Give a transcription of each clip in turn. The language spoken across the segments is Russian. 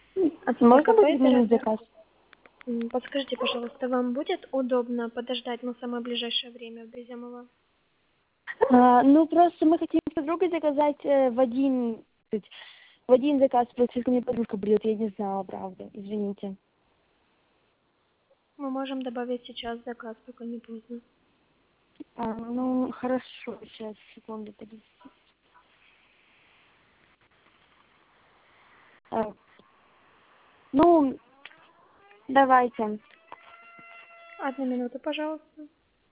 Можно АЦТКП отменить оператор. заказ? Подскажите, пожалуйста, вам будет удобно подождать на самое ближайшее время в Беземово? Ну, просто мы хотим с подругой заказать в один заказ, просто если ко мне подружка придет, я не знала, правда, извините. Мы можем добавить сейчас заказ, пока не поздно. Ну, хорошо, сейчас, секунду, подожди. А, ну, давайте. 1 минуту, пожалуйста.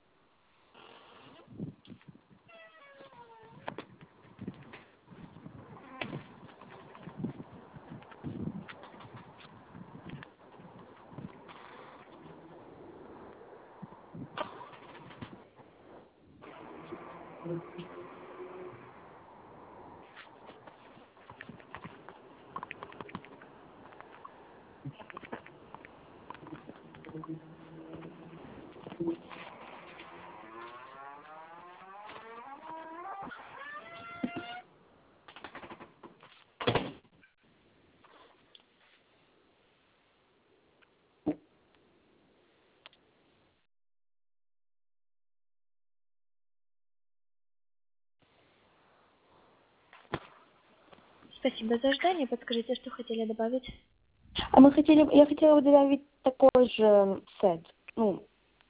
Спасибо за ожидание. Подскажите, что хотели добавить? Я хотела бы добавить такой же сет. Ну,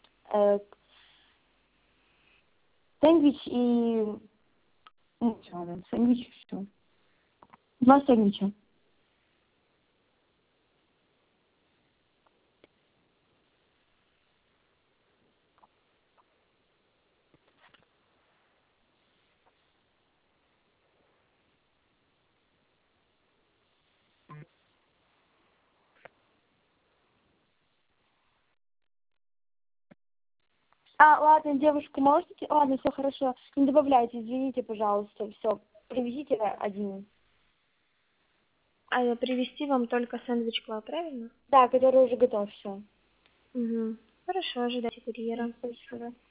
сэндвич и... Ну, что там, сэндвич и все. 2 сэндвича. Ладно, девушка, можете... Ладно, все хорошо. Не добавляйте, извините, пожалуйста. Все, привезите один. А привезти вам только сэндвич Клаб, правильно? Да, который уже готов, все. Угу. Хорошо, ожидайте курьера. Спасибо.